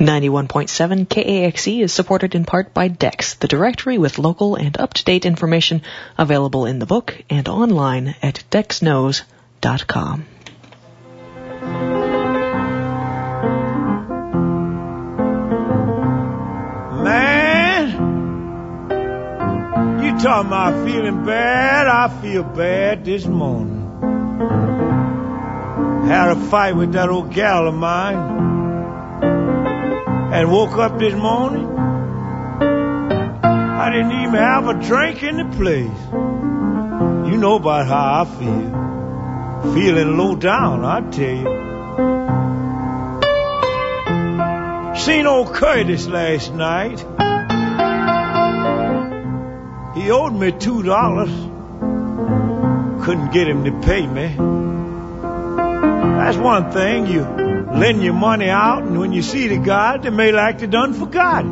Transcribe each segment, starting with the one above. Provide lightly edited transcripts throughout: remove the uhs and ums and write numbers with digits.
91.7 KAXE is supported in part by DEX, the directory with local and up-to-date information available in the book and online at dexknows.com. Man, you talking about feeling bad? I feel bad this morning. Had a fight with that old gal of mine. And woke up this morning, I didn't even have a drink in the place. You know about how I feel. Feeling low down, I tell you. Seen old Curtis last night. He owed me $2. Couldn't get him to pay me. That's one thing, you lend your money out, and when you see the guy, they may like to done forgot it.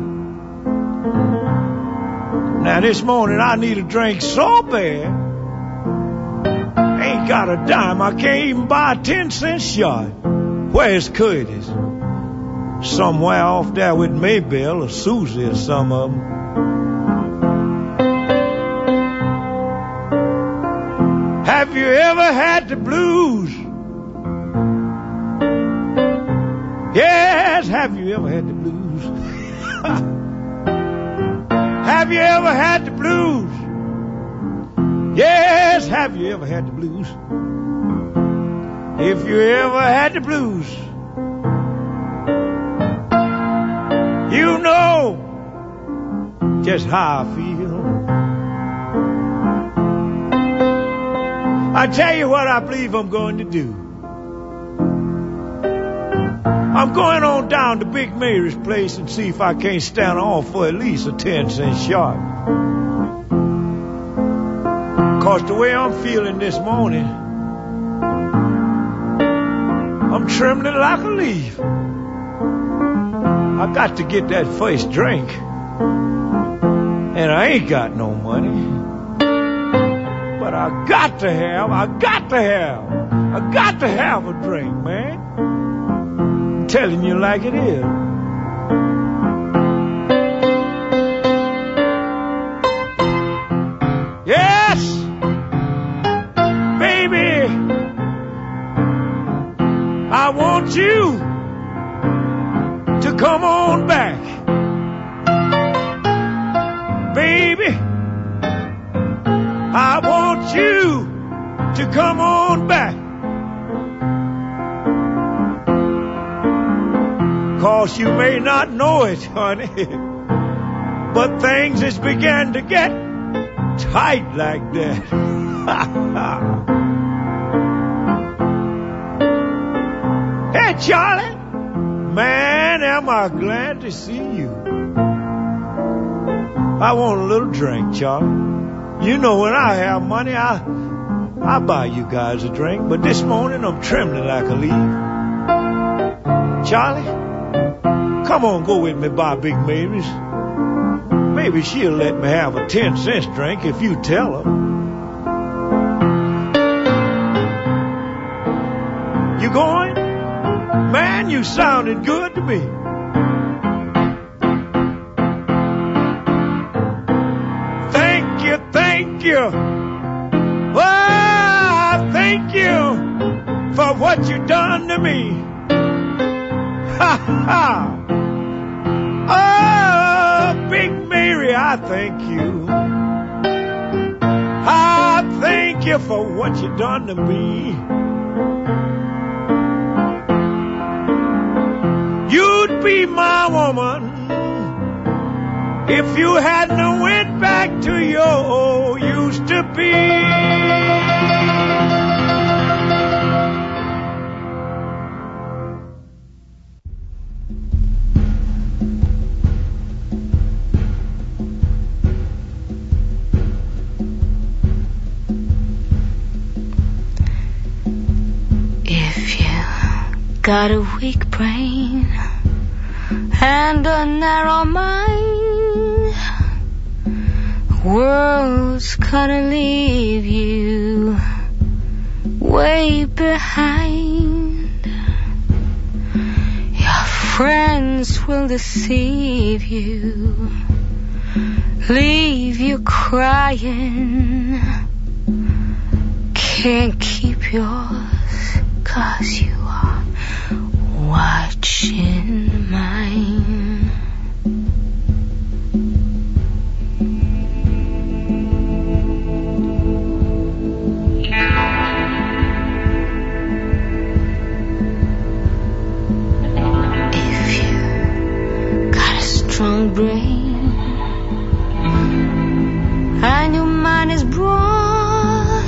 Now this morning I need a drink so bad, ain't got a dime. I can't even buy a 10-cent shot. Where's Curtis? Somewhere off there with Maybelle or Susie or some of them. Have you ever had the blues? Yes, have you ever had the blues? Have you ever had the blues? Yes, have you ever had the blues? If you ever had the blues, you know just how I feel. I tell you what I believe I'm going to do. I'm going on down to Big Mary's place and see if I can't stand off for at least a 10-cent shot. 'Cause the way I'm feeling this morning, I'm trembling like a leaf. I got to get that first drink, and I ain't got no money. But I got to have a drink, man. Telling you like it is. Yes, baby, I want you to come on back. Baby, I want you to come on back. 'Cause you may not know it, honey, but things has begun to get tight like that. Hey, Charlie, man, am I glad to see you. I want a little drink, Charlie. You know when I have money, I buy you guys a drink, but this morning I'm trembling like a leaf. Charlie, come on, go with me by Big Mary's. Maybe she'll let me have a 10-cent drink if you tell her. You going? Man, you sounded good to me. Thank you. Oh, thank you for what you done to me. Ha ha. Oh, Big Mary, I thank you. I thank you for what you done to me. You'd be my woman if you hadn't went back to your used to be. Got a weak brain and a narrow mind. World's gonna leave you way behind. You're Friends will deceive you, leave you crying. Can't keep yours, 'cause you are watching mine. Strong brain and your mind is broad,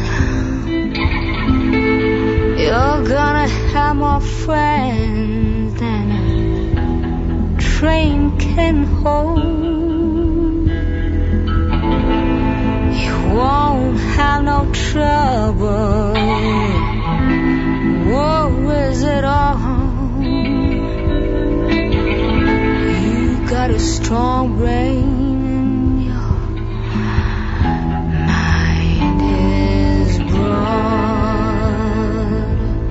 you're gonna have more friends than a train can hold. You won't have no trouble, worries at all. Got a strong brain, your mind is broad.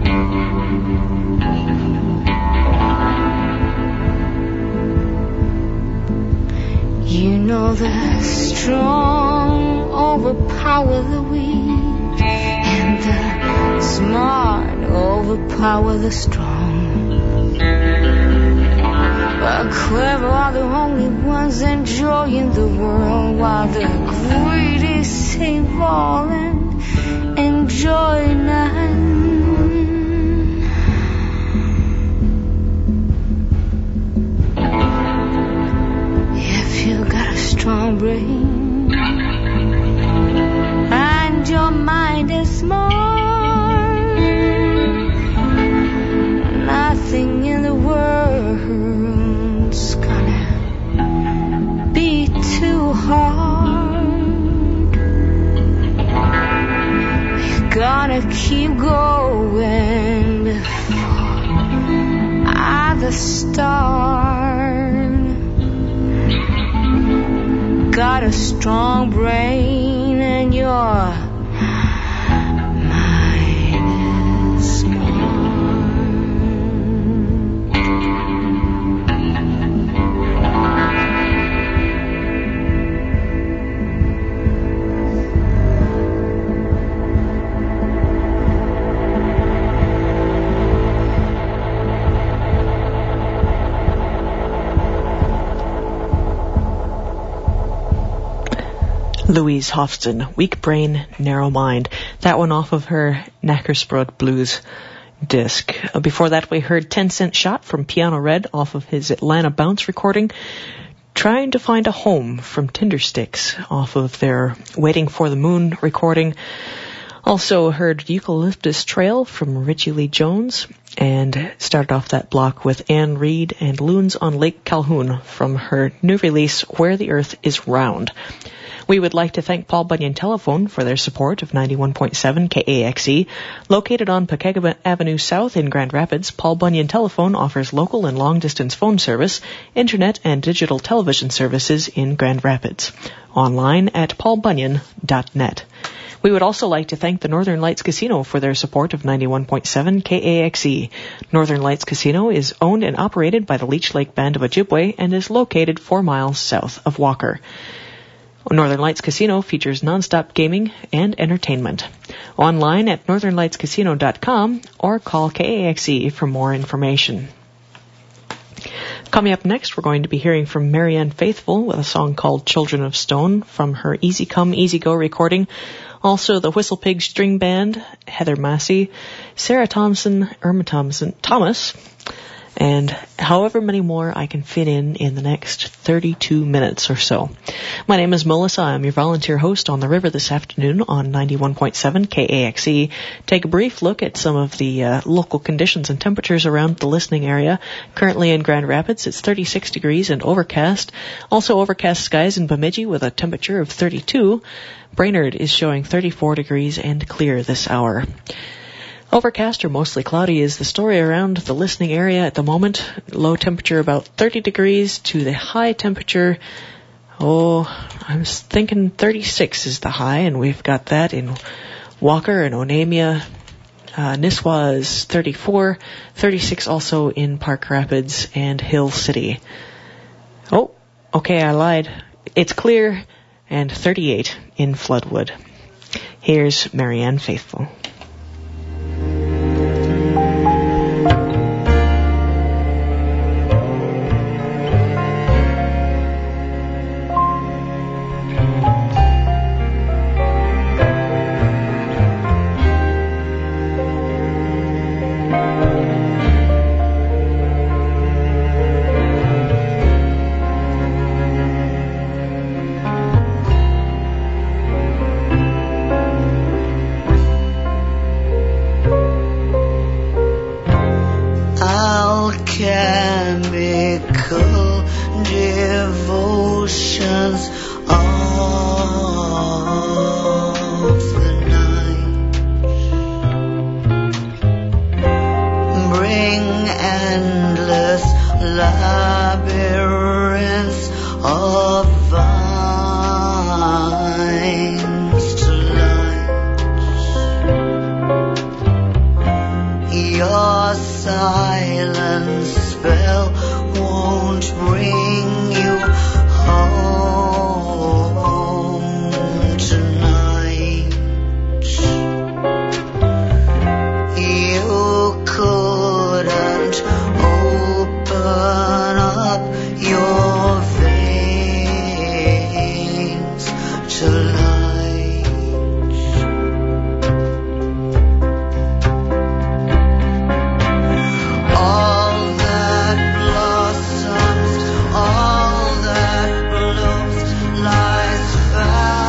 You know the strong overpower the weak, and the smart overpower the strong. But clever are the only ones enjoying the world, while the greedy save all and enjoy none. If you got a strong brain and your mind is smart, nothing in the world too hard. We're gonna keep going before either start. Got a strong brain and your mind is smart. Louise Hofsten, Weak Brain, Narrow Mind. That one off of her Knackersbrod Blues disc. Before that we heard 10 Cent Shot from Piano Red off of his Atlanta Bounce recording. Trying to Find a Home from Tindersticks off of their Waiting for the Moon recording. Also heard Eucalyptus Trail from Richie Lee Jones, and started off that block with Anne Reid and Loons on Lake Calhoun from her new release Where the Earth is Round. We would like to thank Paul Bunyan Telephone for their support of 91.7 KAXE. Located on Pekega Avenue South in Grand Rapids, Paul Bunyan Telephone offers local and long-distance phone service, internet, and digital television services in Grand Rapids. Online at paulbunyan.net. We would also like to thank the Northern Lights Casino for their support of 91.7 KAXE. Northern Lights Casino is owned and operated by the Leech Lake Band of Ojibwe and is located 4 miles south of Walker. Northern Lights Casino features non-stop gaming and entertainment. Online at northernlightscasino.com or call KAXE for more information. Coming up next, we're going to be hearing from Marianne Faithfull with a song called Children of Stone from her Easy Come, Easy Go recording. Also, the Whistle Pig String Band, Heather Massey, Sarah Thompson, Irma Thomas, and however many more I can fit in the next 32 minutes or so. My name is Melissa. I'm your volunteer host on the river this afternoon on 91.7 KAXE. Take a brief look at some of the local conditions and temperatures around the listening area. Currently in Grand Rapids, it's 36 degrees and overcast. Also overcast skies in Bemidji with a temperature of 32. Brainerd is showing 34 degrees and clear this hour. Overcast or mostly cloudy is the story around the listening area at the moment. Low temperature about 30 degrees to the high temperature, I'm thinking 36 is the high, and we've got that in Walker and Onamia, Nisswa is 34, 36 also in Park Rapids and Hill City. Oh, okay, I lied. It's clear, and 38 in Floodwood. Here's Marianne Faithfull. Alchemical devotions of the night bring endless labyrinths of vines to light. Your silent spell won't bring you home tonight. You couldn't open up your veins to